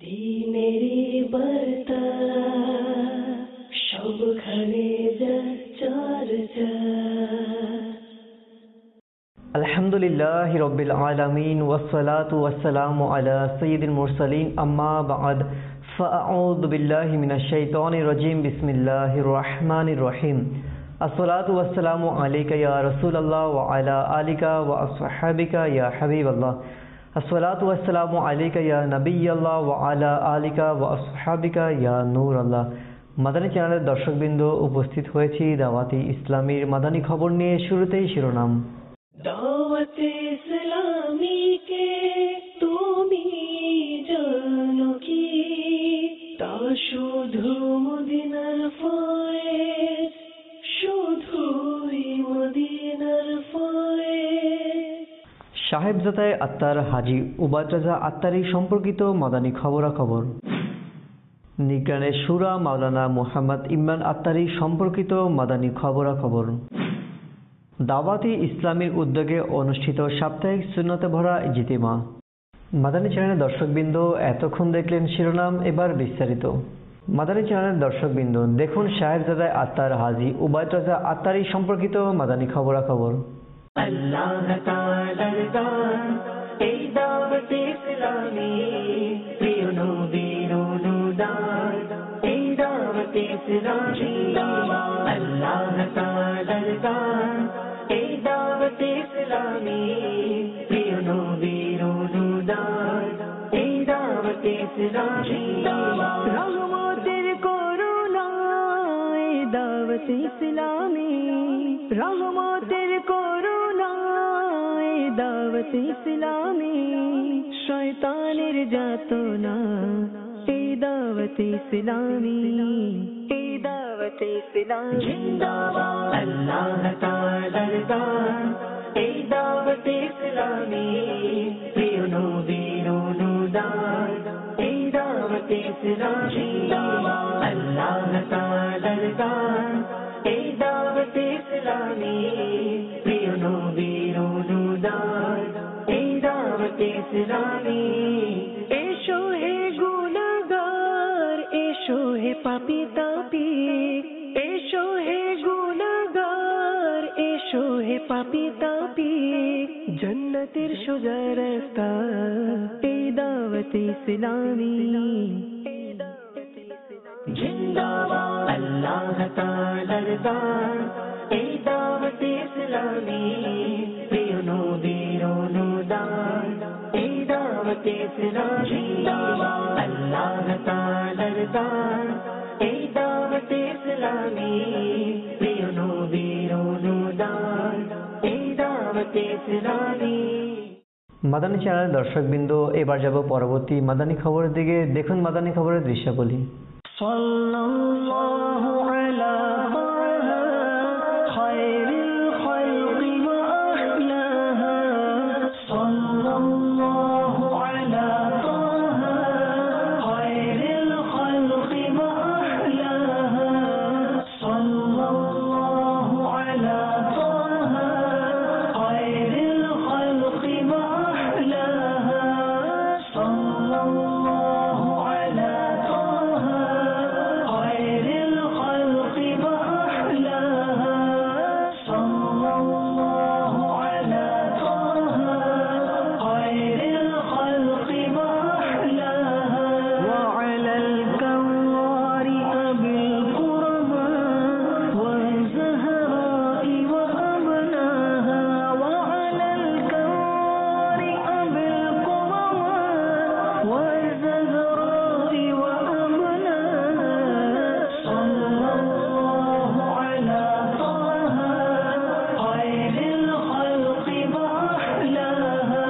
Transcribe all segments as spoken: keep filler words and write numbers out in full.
দিনেরি বার্তা সবখানে চর্চা। আলহামদুলিল্লাহি রাব্বিল আলামিন ওয়াসসালাতু ওয়াসসালামু আলা সাইয়্যিদিল মুরসালিন আম্মা বা'দ ফাআউযু বিল্লাহি মিনাশ শাইতানির রাজীম বিসমিল্লাহির রহমানির রহিম। আসসালাতু ওয়াসসালামু আলাইকা ইয়া রাসূলুল্লাহ ওয়া আলা আলিকা ওয়া আসহাবিকা ইয়া হাবিবাল্লাহ। আসসালাতু ওয়াসসালামু আলাইকা ইয়া নবিয়াল্লাহ ওয়া আলা আলিকা ওয়া আসহাবিকা ইয়া নূরাল্লাহ। মাদানী চ্যানেলের দর্শকবৃন্দ, উপস্থিত হয়েছি দাওয়াতি ইসলামীর মাদানী খবর নিয়ে। শুরুতেই শিরোনাম। দাওয়াতে ইসলামীকে তুমি জানো কি, তা শুধু মদিনার ফয়েজ, শুধুই মদিনার ফয়েজ। সাহেবজাদায় আত্মার হাজী উবাদ রাজা আত্মারি সম্পর্কিত মাদানী খবরাখবর। নিগ্রানের শুরা মাওলানা মুহাম্মদ ইমরান আত্মারি সম্পর্কিত মাদানী খবরাখবর। দাওয়াতি ইসলামীর উদ্যোগে অনুষ্ঠিত সাপ্তাহিক সুন্নতে ভরা ইজতিমা। মাদানী চ্যানেলের দর্শকবৃন্দ, এতক্ষণ দেখলেন শিরোনাম, এবার বিস্তারিত। মাদানী চ্যানেলের দর্শকবৃন্দ, দেখুন সাহেবজাদায় আত্মার হাজী উবাদ রাজা আত্মারি সম্পর্কিত মাদানী খবরাখবর। আল্লাহ তাআলার দান এই দাওয়াত ইসলামী, প্রিয় নবীর অনুদান এই দাওয়াত ইসলামী। আল্লাহ তাআলার দান এই দাওয়াত ইসলামী, প্রিয় নবীর অনুদান এই দাওয়াত ইসলামী। রহমতের করুণা এই দাওয়াত ইসলামী, রহমতের করুণা এই দাওয়াত ইসলামী। শয়তানের যাতনা এই দাওয়াত ইসলামী, এই দাওয়াত ইসলামী। জিন্দাবাদ আল্লাহ তাআলার দান এই দাওয়াত ইসলামী, প্রিয় নবীর অনুদান এই দাওয়াত ইসলামী। আল্লাহ তাআলার দান এই দাওয়াত ইসলামী, প্রিয় নবীর অনুদান এই দাওয়াত ইসলামী। এসো হে গুনাহগার, এসো হে পাপী তাপিক, এসো হে গুনাহগার, এসো হে পাপী তাপিক। জান্নাতের সোজা রাস্তা এই দাওয়াত ইসলামী। জিন্দাবাদ আল্লাহ তাআলার দান এই দাওয়াত ইসলামী, প্রিয় নবীর অনুদান এই দাওয়াত ইসলামী। আল্লাহ তাআলার দান এই দাওয়াত ইসলামী, প্রিয় নবীর অনুদান এই দাওয়াত ইসলামী। মাদানী চ্যানেলের দর্শকবৃন্দ, এবার যাব পরবর্তী মাদানী খবরের দিকে। দেখুন মাদানী খবরের দৃশ্যাবলী। সাল্লাল্লাহু আলা তাহা খায়রিল খালকি ওয়া আহলাহা, সাল্লাল্লাহু আলা তাহা খায়রিল খালকি ওয়া আহলাহা, সাল্লাল্লাহু আলা তাহা খায়রিল খালকি ওয়া আহলাহা, সাল্লাল্লাহু আলা তাহা খায়রিল খালকি ওয়া আহলাহা, সাল্লাল্লাহু আলা তাহা খায়রিল খালকি ওয়া আহলাহা। ওয়া আলাল কাওয়ারি আবিল কুরবা ওয়া যহরাই ওয়া আবনাহা, ওয়া আলাল কাওয়ারি আবিল কুরবা ওয়া যহরাই ওয়া আবনাহা, সাল্লাল্লাহু আলা তাহা খায়রিল খালকি ওয়া আহলাহা,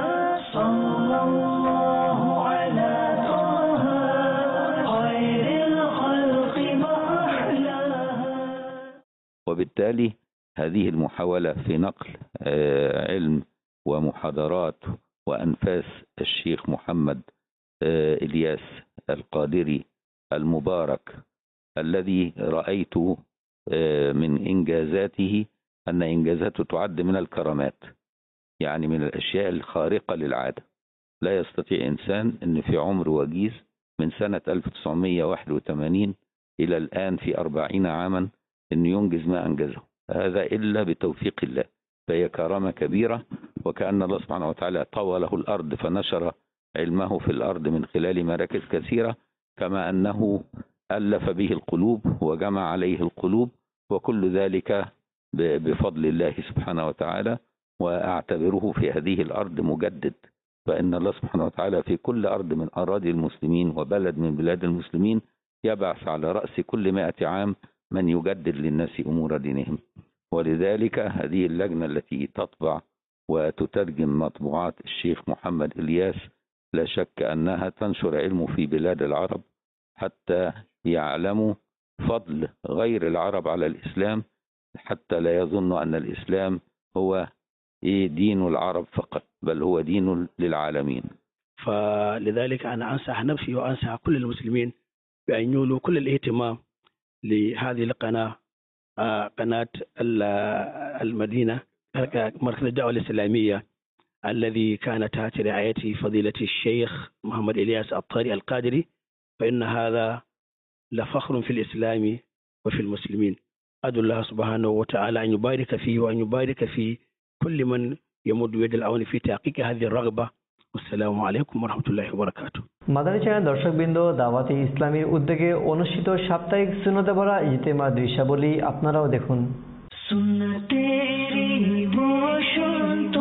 সাল্লাল্লাহু আলা তাহা খায়রিল খালকি ওয়া আহলাহা। وبالتالي هذه المحاولة في نقل آه، علم ومحاضرات وأنفاس الشيخ محمد آه، إلياس القادري المبارك، الذي رأيت آه، من إنجازاته أن إنجازاته تعد من الكرامات، يعني من الأشياء الخارقة للعادة. لا يستطيع إنسان أن في عمر وجيز من سنة ألف وتسعمائة وواحد وثمانين إلى الآن في أربعين عاما أن ينجز ما أنجزه، هذا إلا بتوفيق الله، فهي كرامة كبيرة. وكأن الله سبحانه وتعالى طوى له الأرض فنشر علمه في الأرض من خلال مراكز كثيرة، كما أنه ألف به القلوب وجمع عليه القلوب، وكل ذلك بفضل الله سبحانه وتعالى. وأعتبره في هذه الأرض مجدد، فإن الله سبحانه وتعالى في كل أرض من أراضي المسلمين وبلد من بلاد المسلمين يبعث على رأس كل مائة عام من يجدد للناس أمور دينهم. ولذلك هذه اللجنة التي تطبع وتترجم مطبوعات الشيخ محمد إلياس لا شك أنها تنشر علمه في بلاد العرب حتى يعلموا فضل غير العرب على الإسلام، حتى لا يظن أن الإسلام هو دين العرب فقط، بل هو دين للعالمين. فلذلك أنا أنصح نفسي وأنصح كل المسلمين بأن يولوا كل الاهتمام لهذه القناة، قناة المدينة، مركز الدعوة الإسلامية الذي كان تحت رعاية فضيلة الشيخ محمد إلياس الطاري القادري، فإن هذا لفخر في الإسلام وفي المسلمين. أدعو الله سبحانه وتعالى أن يبارك فيه وأن يبارك في كل من يمد يد العون في تحقيق هذه الرغبة. والسلام عليكم ورحمة الله وبركاته। মাদানী চ্যানেল দর্শকবৃন্দ, দাওয়াতে ইসলামীর উদ্যোগে অনুষ্ঠিত সাপ্তাহিক সুন্নতে ভরা ইজতেমা দৃশ্যাবলী আপনারাও দেখুন। সুন্নতেরি বসন্ত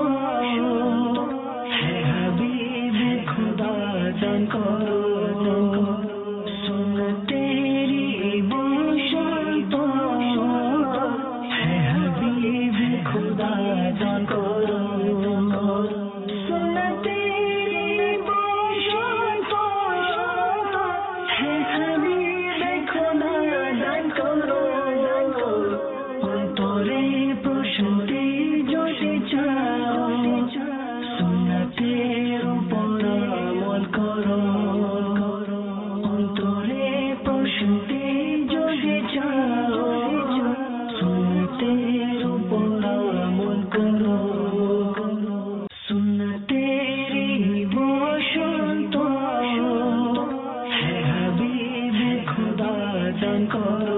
হে হাবিব খুদা জান করো, সুন্নতেরি বসন্ত হে হাবিব খুদা জান করো, সুন্নতেরি বসন্ত হে হাবিব খুদা জান করো, অন্তরে প্রশান্তি যদি চাও সুন্নতের উপর আমল করো, অন্তরে প্রশান্তি যদি চাও সুন্নতের উপর আমল করো, সুন্নতেরি বসন্ত হে হাবিব খুদা জান করো,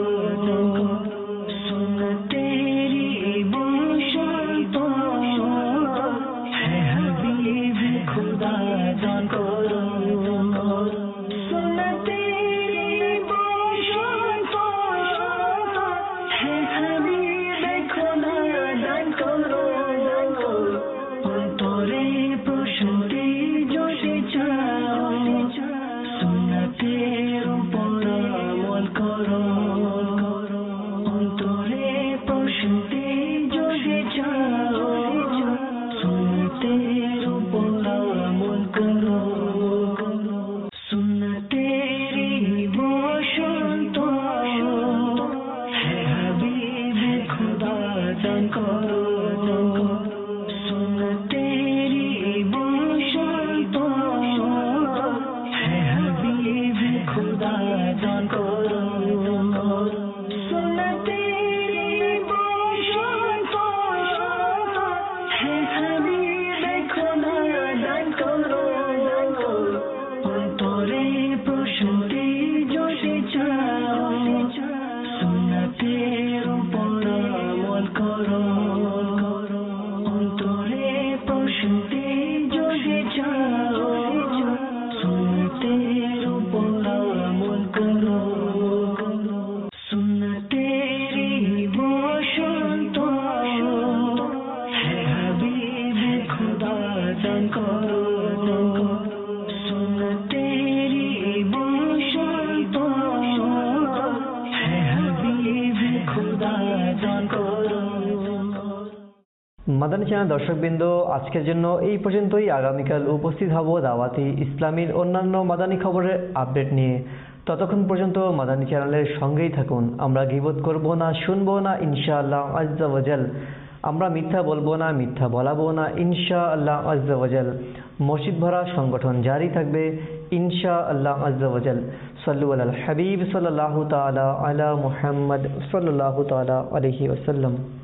সুন্নতেরি বসন্ত হে হাবিব খুদা জান করো, সুন্নতেরি বসন্ত হে হাবিব খুদা জান করো, অন্তরে প্রশান্তি যদি চাও সুন্নতের উপর আমল করো, অন্তরে প্রশান্তি যদি চাও সুন্নতের উপর আমল করো, সুন্নতেরি বসন্ত হে হাবিব খুদা জান করো, সুন্নতেরি বসন্ত হে হাবিব খুদা জান করো, সুন্নতেরি বসন্ত হে হাবিব খুদা জান করো, অন্তরে প্রশান্তি যদি চাও সুন্নতের উপর আমল করো, অন্তরে প্রশান্তি যদি চাও সুন্নতের উপর আমল করো, সুন্নতেরি বসন্ত হে হাবিব খুদা জান করো, সুন্নতেরি বসন্ত হে হাবিব খুদা জান করো। মাদানী চ্যানেল দর্শকবৃন্দ, আজকের জন্য এই পর্যন্তই। আগামীকাল উপস্থিত হব দাওয়াতে ইসলামীর অন্যান্য মাদানী খবরের আপডেট নিয়ে। ততক্ষণ পর্যন্ত মাদানী চ্যানেলের সঙ্গেই থাকুন। আমরা গীবত করব না, শুনবো না ইনশাআল্লাহ আজ্জা ওয়াজাল। আমরা মিথ্যা বলবো না, মিথ্যা বলাবো না ইনশাআল্লাহ আজ্জা ওয়াজাল। মসজিদ ভরা সংগঠন জারি থাকবে ইনশাআল্লাহ আজ্জা ওয়াজাল। সাল্লু আলাল হাবিব সাল্লাল্লাহু তাআলা আলা মুহাম্মদ সাল্লাল্লাহু তাআলা আলাইহি ওয়াসাল্লাম।